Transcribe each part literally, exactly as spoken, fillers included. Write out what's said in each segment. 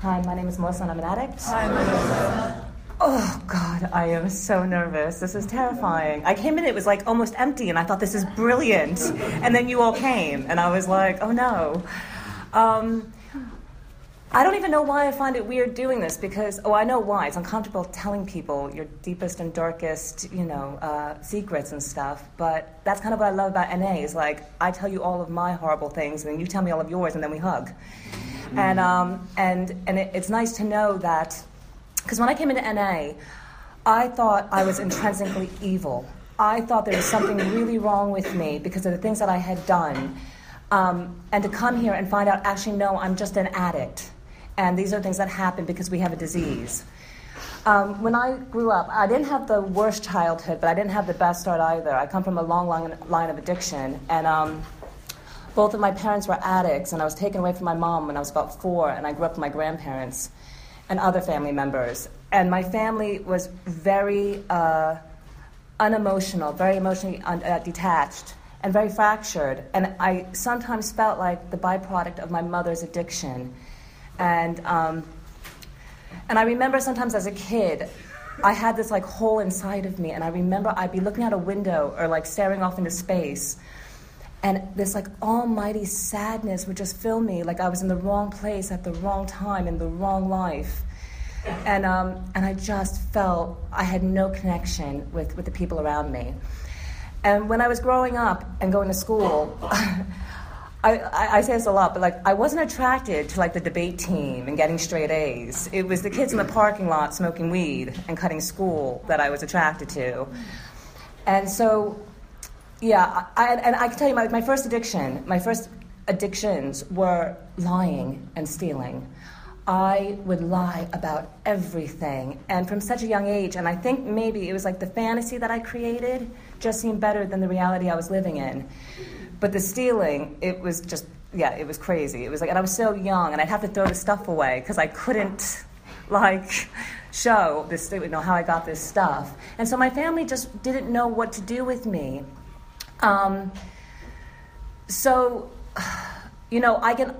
Hi, my name is Melissa and I'm an addict. Hi, Melissa. Oh, God, I am so nervous. This is terrifying. I came in, it was like almost empty, and I thought, this is brilliant. And then you all came, and I was like, oh, no. Um, I don't even know why I find it weird doing this, because, oh, I know why. It's uncomfortable telling people your deepest and darkest, you know, uh, secrets and stuff. But that's kind of what I love about N A, is like, I tell you all of my horrible things, and then you tell me all of yours, and then we hug. And um, and and it, it's nice to know that, because when I came into N A, I thought I was intrinsically evil. I thought there was something really wrong with me because of the things that I had done. Um, and to come here and find out, actually, no, I'm just an addict. And these are things that happen because we have a disease. Um, when I grew up, I didn't have the worst childhood, but I didn't have the best start either. I come from a long, long line of addiction. And um, both of my parents were addicts, and I was taken away from my mom when I was about four, and I grew up with my grandparents and other family members. And my family was very uh, unemotional, very emotionally un- uh, detached, and very fractured. And I sometimes felt like the byproduct of my mother's addiction. And um, and I remember sometimes as a kid, I had this like hole inside of me, and I remember I'd be looking out a window or like staring off into space, and this like almighty sadness would just fill me, like I was in the wrong place at the wrong time in the wrong life. And um, and I just felt I had no connection with, with the people around me. And when I was growing up and going to school, I, I, I say this a lot, but like I wasn't attracted to like the debate team and getting straight A's. It was the kids in the parking lot smoking weed and cutting school that I was attracted to. And so, yeah, I, and I can tell you my, my first addiction, my first addictions were lying and stealing. I would lie about everything, and from such a young age, and I think maybe it was like the fantasy that I created just seemed better than the reality I was living in. But the stealing, it was just, yeah, it was crazy. It was like, and I was so young, and I'd have to throw the stuff away because I couldn't, like, show this, you know, how I got this stuff. And so my family just didn't know what to do with me. Um, so, you know, I get...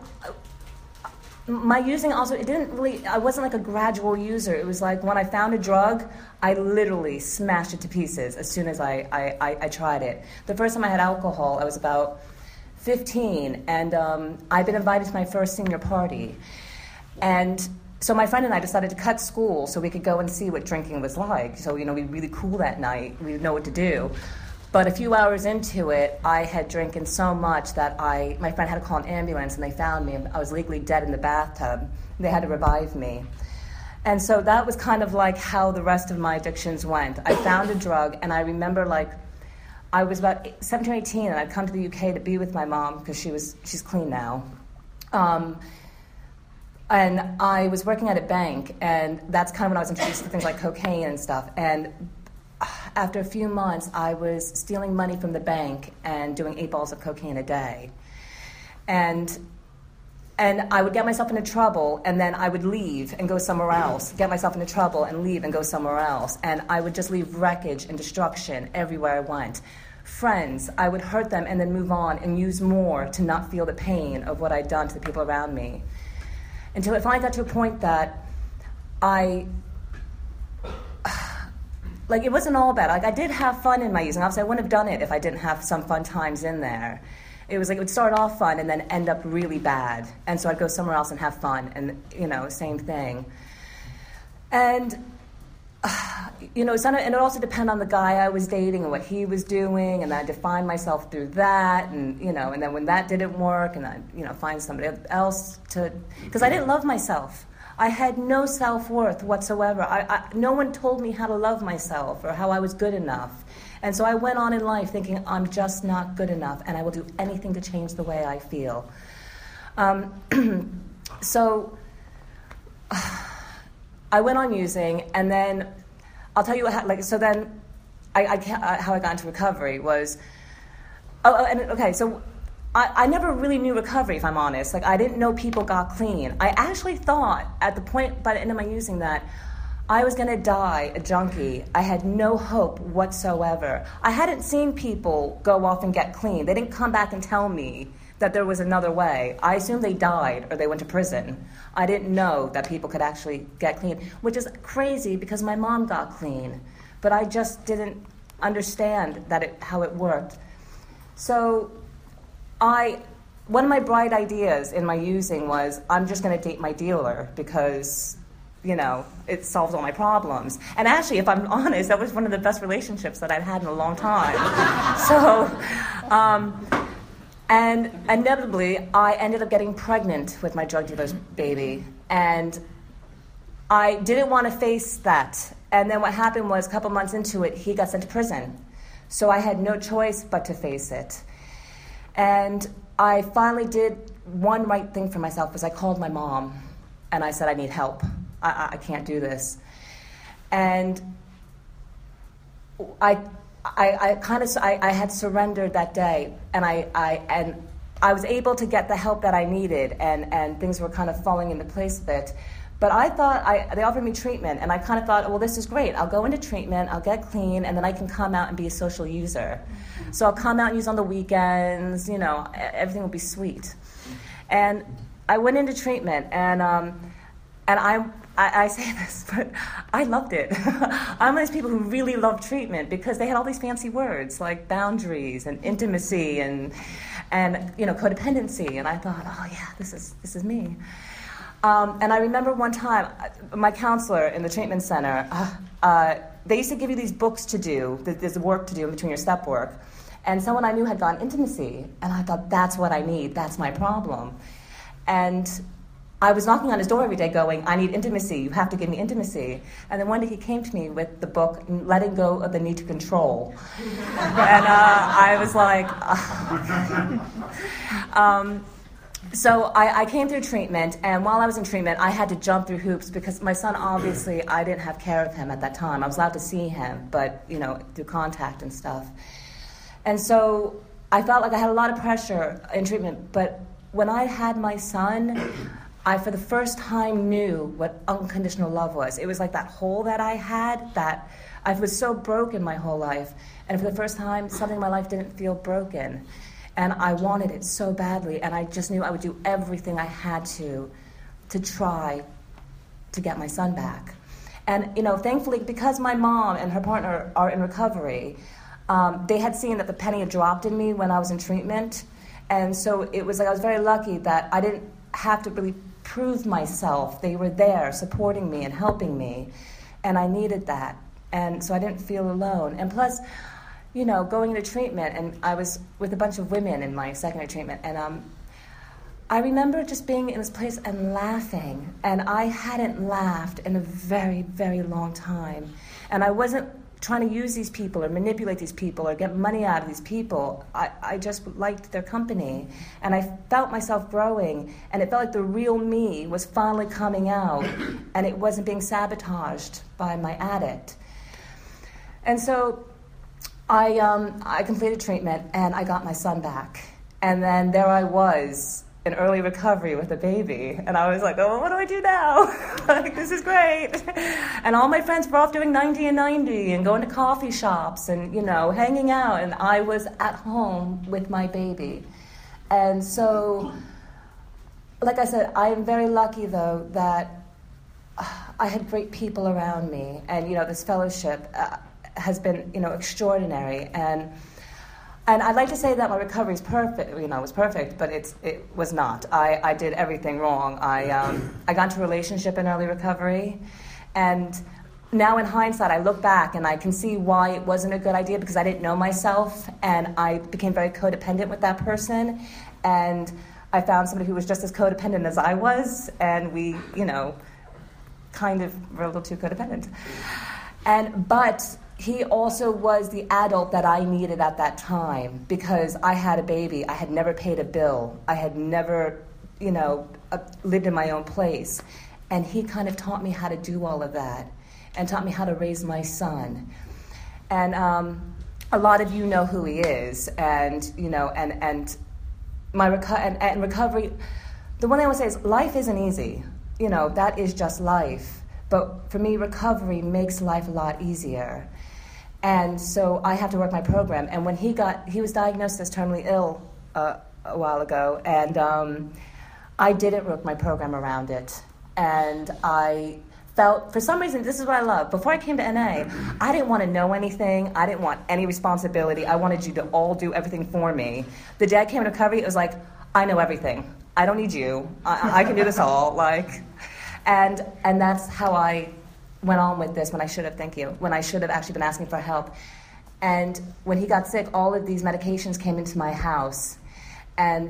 My using also, it didn't really, I wasn't like a gradual user. It was like when I found a drug, I literally smashed it to pieces as soon as I, I, I, I tried it. The first time I had alcohol, I was about fifteen, and um, I'd been invited to my first senior party. And so my friend and I decided to cut school so we could go and see what drinking was like. So, you know, we'd be really cool that night. We didn't know what to do. But a few hours into it, I had drinking so much that I, my friend had to call an ambulance, and they found me. I was legally dead in the bathtub. They had to revive me. And so that was kind of like how the rest of my addictions went. I found a drug, and I remember like I was about seventeen or eighteen, and I'd come to the U K to be with my mom because she was she's clean now. Um, and I was working at a bank, and that's kind of when I was introduced to things like cocaine and stuff. And after a few months, I was stealing money from the bank and doing eight balls of cocaine a day. And and I would get myself into trouble, and then I would leave and go somewhere else, get myself into trouble and leave and go somewhere else. And I would just leave wreckage and destruction everywhere I went. Friends, I would hurt them and then move on and use more to not feel the pain of what I'd done to the people around me. Until it finally got to a point that I... Like, it wasn't all bad. Like, I did have fun in my using. Obviously, I wouldn't have done it if I didn't have some fun times in there. It was like it would start off fun and then end up really bad. And so I'd go somewhere else and have fun, and, you know, same thing. And, uh, you know, it's not, and it also depended on the guy I was dating and what he was doing, and I defined myself through that, and, you know, and then when that didn't work, and I, you know, find somebody else to... Because I didn't love myself. I had no self-worth whatsoever. I, I, no one told me how to love myself or how I was good enough. And so I went on in life thinking, I'm just not good enough, and I will do anything to change the way I feel. Um, so I went on using, and then I'll tell you how, like, so then I, I can't, uh, how I got into recovery was, oh, and okay, so I, I never really knew recovery, if I'm honest. Like, I didn't know people got clean. I actually thought at the point, by the end of my using, that I was going to die a junkie. I had no hope whatsoever. I hadn't seen people go off and get clean. They didn't come back and tell me that there was another way. I assumed they died or they went to prison. I didn't know that people could actually get clean, which is crazy because my mom got clean, but I just didn't understand that it, how it worked. So I, one of my bright ideas in my using was, I'm just going to date my dealer because, you know, it solves all my problems. And actually, if I'm honest, that was one of the best relationships that I'd had in a long time. so, um, and inevitably, I ended up getting pregnant with my drug dealer's baby. And I didn't want to face that. And then what happened was, a couple months into it, he got sent to prison. So I had no choice but to face it. And I finally did one right thing for myself, was I called my mom. And I said, I need help. I, I can't do this. And I, I, I kind of, I, I had surrendered that day, and I, I, and I was able to get the help that I needed, and, and things were kind of falling into place a bit. But I thought, I, they offered me treatment, and I kind of thought, well, this is great. I'll go into treatment, I'll get clean, and then I can come out and be a social user. So I'll come out and use on the weekends, you know, everything will be sweet. And I went into treatment, and um, and I, I, I say this, but I loved it. I'm one of those people who really love treatment because they had all these fancy words like boundaries and intimacy and, and you know, codependency. And I thought, oh yeah, this is this is me. Um, and I remember one time, my counselor in the treatment center, uh, uh, they used to give you these books to do, there's work to do in between your step work. And someone I knew had gone intimacy, and I thought, that's what I need, that's my problem. And I was knocking on his door every day going, I need intimacy, you have to give me intimacy. And then one day he came to me with the book, Letting Go of the Need to Control. and uh, I was like, oh, okay. um, So I, I came through treatment, and while I was in treatment, I had to jump through hoops because my son, obviously, I didn't have care of him at that time. I was allowed to see him, but, you know, through contact and stuff. And so I felt like I had a lot of pressure in treatment, but when I had my son, I, for the first time, knew what unconditional love was. It was like that hole that I had, that I was so broken my whole life, and for the first time, something in my life didn't feel broken. And I wanted it so badly, and I just knew I would do everything I had to to try to get my son back. And, you know, thankfully, because my mom and her partner are in recovery, um, they had seen that the penny had dropped in me when I was in treatment. And so it was like I was very lucky that I didn't have to really prove myself. They were there supporting me and helping me, and I needed that. And so I didn't feel alone. And plus, you know, going into treatment, and I was with a bunch of women in my secondary treatment, and um, I remember just being in this place and laughing, and I hadn't laughed in a very, very long time. And I wasn't trying to use these people or manipulate these people or get money out of these people. I, I just liked their company, and I felt myself growing, and it felt like the real me was finally coming out, and it wasn't being sabotaged by my addict. And so I um, I completed treatment, and I got my son back. And then there I was in early recovery with a baby. And I was like, oh, what do I do now? Like, this is great. And all my friends were off doing ninety and ninety and going to coffee shops and, you know, hanging out. And I was at home with my baby. And so, like I said, I am very lucky, though, that I had great people around me. And, you know, this fellowship Uh, has been, you know, extraordinary, and and I'd like to say that my recovery is perfect, you know, was perfect, but it's it was not. I, I did everything wrong. I um, I got into a relationship in early recovery, and now in hindsight, I look back and I can see why it wasn't a good idea because I didn't know myself, and I became very codependent with that person, and I found somebody who was just as codependent as I was, and we, you know, kind of were a little too codependent, and but. He also was the adult that I needed at that time because I had a baby. I had never paid a bill. I had never, you know, uh, lived in my own place. And he kind of taught me how to do all of that and taught me how to raise my son. And um, a lot of you know who he is. And, you know, and, and my reco- and, and recovery, the one thing I would say is life isn't easy. You know, that is just life. But for me, recovery makes life a lot easier. And so I have to work my program. And when he got, he was diagnosed as terminally ill uh, a while ago, and um, I didn't work my program around it. And I felt, for some reason, this is what I love. Before I came to N A, I didn't want to know anything. I didn't want any responsibility. I wanted you to all do everything for me. The day I came to recovery, it was like, I know everything. I don't need you. I, I can do this all. Like, and and that's how I went on with this when I should have, thank you, when I should have actually been asking for help. And when he got sick, all of these medications came into my house. And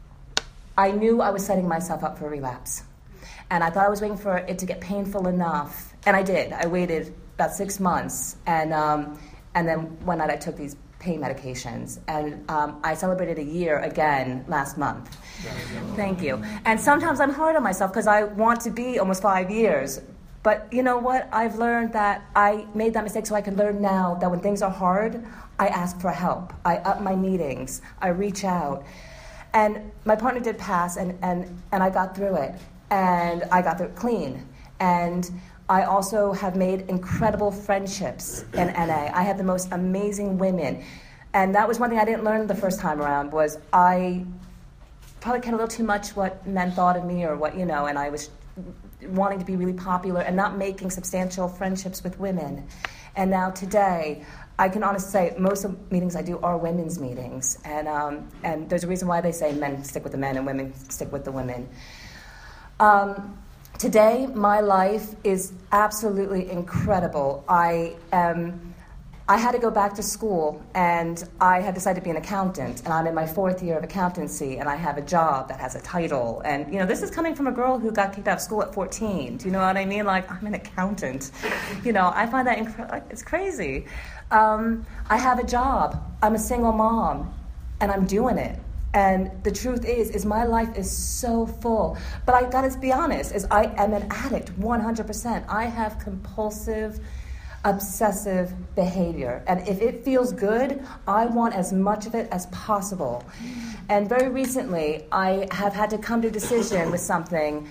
I knew I was setting myself up for a relapse. And I thought I was waiting for it to get painful enough. And I did. I waited about six months. And um, and then one night I took these pain medications. And um, I celebrated a year again last month. Thank you. And sometimes I'm hard on myself because I want to be almost five years. But you know what? I've learned that I made that mistake so I can learn now that when things are hard, I ask for help. I up my meetings. I reach out. And my partner did pass, and, and, and I got through it. And I got through it clean. And I also have made incredible friendships in N A. I had the most amazing women. And that was one thing I didn't learn the first time around, was I probably cared a little too much what men thought of me or what, you know, and I was wanting to be really popular and not making substantial friendships with women. And now today, I can honestly say most of the meetings I do are women's meetings. And, um, and there's a reason why they say men stick with the men and women stick with the women. Um, today, my life is absolutely incredible. I am, I had to go back to school, and I had decided to be an accountant, and I'm in my fourth year of accountancy, and I have a job that has a title. And, you know, this is coming from a girl who got kicked out of school at fourteen. Do you know what I mean? Like, I'm an accountant. You know, I find that incredible. Like, it's crazy. Um, I have a job. I'm a single mom, and I'm doing it. And the truth is, is my life is so full. But I gotta be honest, is I am an addict, one hundred percent. I have compulsive, obsessive behavior. And if it feels good, I want as much of it as possible. And very recently, I have had to come to a decision with something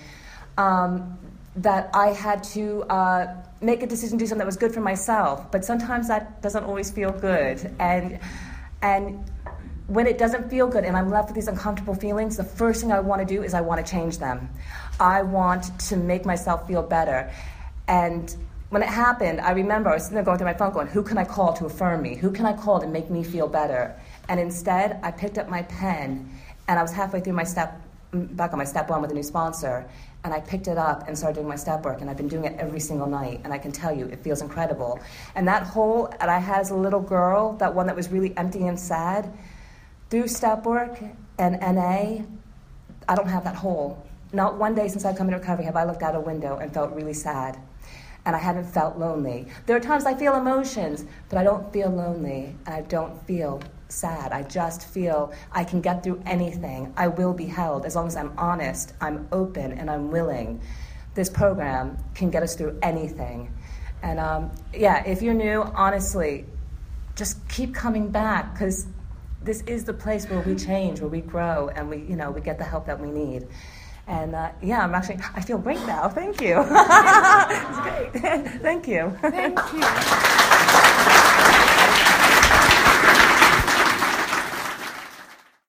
um, that I had to uh, make a decision to do something that was good for myself. But sometimes that doesn't always feel good. And and when it doesn't feel good and I'm left with these uncomfortable feelings, the first thing I want to do is I want to change them. I want to make myself feel better. And when it happened, I remember I was sitting there going through my phone going, who can I call to affirm me? Who can I call to make me feel better? And instead, I picked up my pen, and I was halfway through my step, back on my step one with a new sponsor, and I picked it up and started doing my step work, and I've been doing it every single night, and I can tell you, it feels incredible. And that hole that I had as a little girl, that one that was really empty and sad, through step work and N A, I don't have that hole. Not one day since I've come into recovery have I looked out a window and felt really sad. And I haven't felt lonely. There are times I feel emotions, but I don't feel lonely, and I don't feel sad. I just feel I can get through anything. I will be held as long as I'm honest, I'm open, and I'm willing. This program can get us through anything. And um, yeah, if you're new, honestly, just keep coming back, because this is the place where we change, where we grow, and we, you know, we get the help that we need. And uh, yeah, I'm actually, I feel great now. Thank you. It's great. Thank you. Thank you.